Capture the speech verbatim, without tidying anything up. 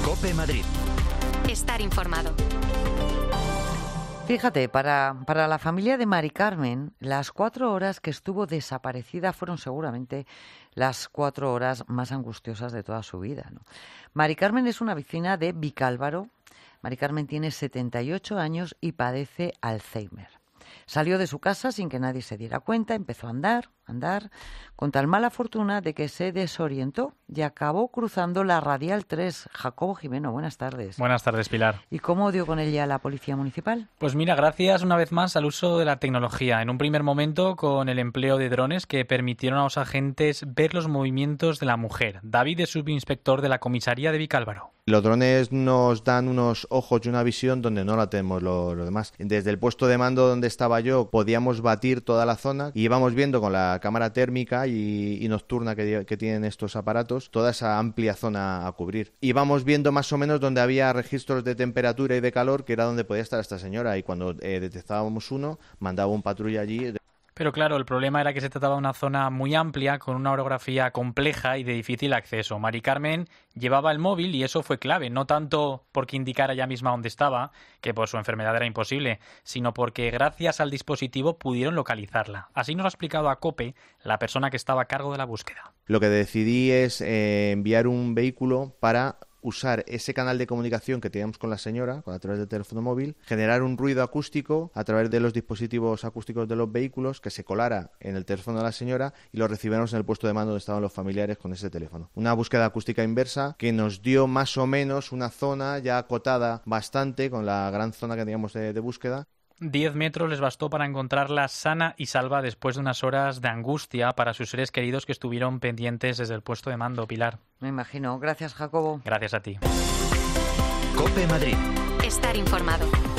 COPE Madrid. Estar informado. Fíjate, para, para la familia de Mari Carmen, las cuatro horas que estuvo desaparecida fueron seguramente las cuatro horas más angustiosas de toda su vida, ¿no? Mari Carmen es una vecina de Vicálvaro. Mari Carmen tiene setenta y ocho años y padece Alzheimer. Salió de su casa sin que nadie se diera cuenta, empezó a andar, andar, con tal mala fortuna de que se desorientó y acabó cruzando la Radial tres. Jacobo Jimeno, buenas tardes. Buenas tardes, Pilar. ¿Y cómo dio con ella la policía municipal? Pues mira, gracias una vez más al uso de la tecnología. En un primer momento con el empleo de drones que permitieron a los agentes ver los movimientos de la mujer. David es subinspector de la comisaría de Vicálvaro. Los drones nos dan unos ojos y una visión donde no la tenemos los lo demás. Desde el puesto de mando donde estaba yo podíamos batir toda la zona y íbamos viendo con la cámara térmica y, y nocturna que, que tienen estos aparatos toda esa amplia zona a cubrir. Íbamos viendo más o menos donde había registros de temperatura y de calor, que era donde podía estar esta señora, y cuando eh, detectábamos uno, mandaba un patrulla allí. Pero claro, el problema era que se trataba de una zona muy amplia, con una orografía compleja y de difícil acceso. Mari Carmen llevaba el móvil y eso fue clave, no tanto porque indicara ella misma dónde estaba, que por su enfermedad era imposible, sino porque gracias al dispositivo pudieron localizarla. Así nos lo ha explicado a COPE la persona que estaba a cargo de la búsqueda. Lo que decidí es eh, enviar un vehículo para usar ese canal de comunicación que teníamos con la señora, a través del teléfono móvil, generar un ruido acústico a través de los dispositivos acústicos de los vehículos que se colara en el teléfono de la señora y lo recibiéramos en el puesto de mando donde estaban los familiares con ese teléfono. Una búsqueda acústica inversa que nos dio más o menos una zona ya acotada bastante con la gran zona que teníamos de, de búsqueda. Diez metros les bastó para encontrarla sana y salva después de unas horas de angustia para sus seres queridos que estuvieron pendientes desde el puesto de mando, Pilar. Me imagino. Gracias, Jacobo. Gracias a ti. COPE Madrid. Estar informado.